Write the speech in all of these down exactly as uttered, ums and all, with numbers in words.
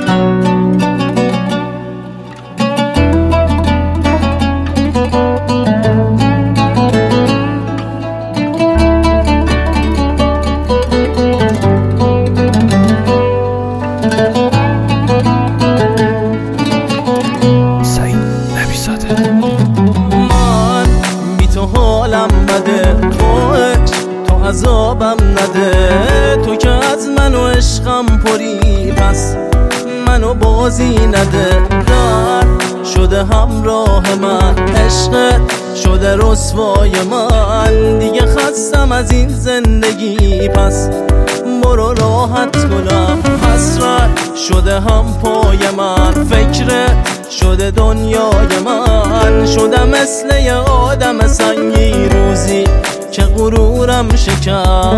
من بی تو حالم بده، تو تو عذابم نده، تو که از من و عشقم پری پس منو بازی نده. درد شده همراه من، عشقت شده رسوای من، دیگه خستم از این زندگی پس برو راحت کنم. حسرت شده هم پای من، فکرت شده دنیای من، شده مثل یه آدم سنگی روزی که غرورم شکم.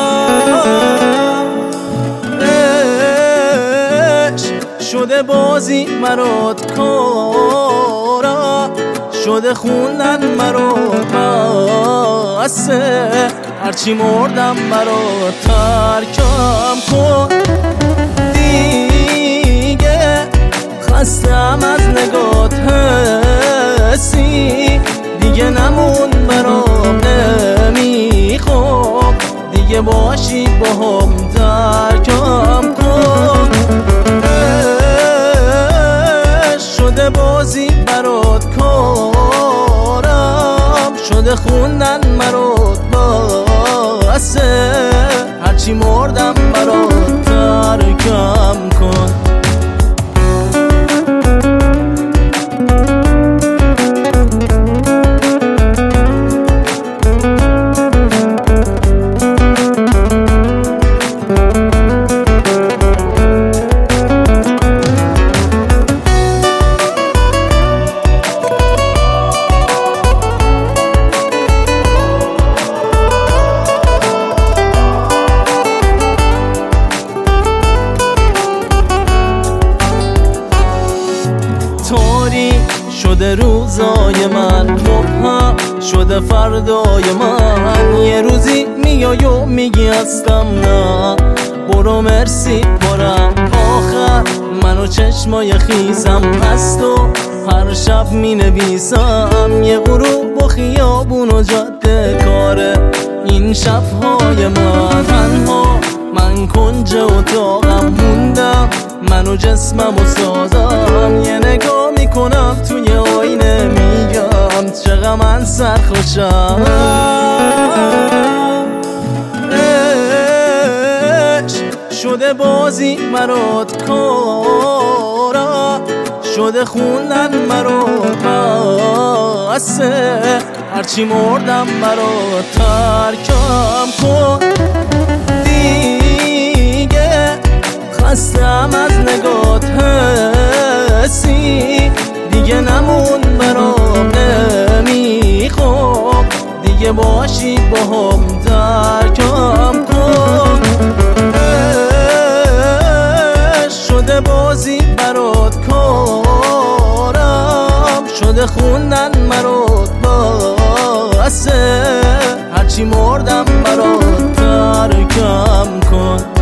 شده بازی مرات کارا، شده خوندن مرات بسه، هرچی مردم مرات ترکم کن. دیگه خستم از نگات حسی، دیگه نمون برام نمیخوام، دیگه باشی با هم ترکم کن. شده بازی برات کارم، شده خوندن مرات بسه، هرچی مردم برات ترکم کن. شده روزای من، مبهم شده فردای من، یه روزی میای و میگی هستم نه برو مرسی برم. آخر منو چشمای خیزم هست و هر شب مینویسم، یه غروب و خیابون و جاده کاره این شبهای من. تنها من کنج اتاقم موندم، منو جسمم و سازم، یه نگاه میکنم توی آینه میگم چقدر من سرخوشم. شده بازی مرات کارا، شده خوندن مرات بسه، هرچی مردم مرات ترکم کن. دیگه خستم از نگات حسی، دیگه نمون برام نمیخوام، دیگه باشی با هم ترکم کن. شده بازی برات کارم، شده خوندن مرات بسه، هرچی مردم برات ترکم کن.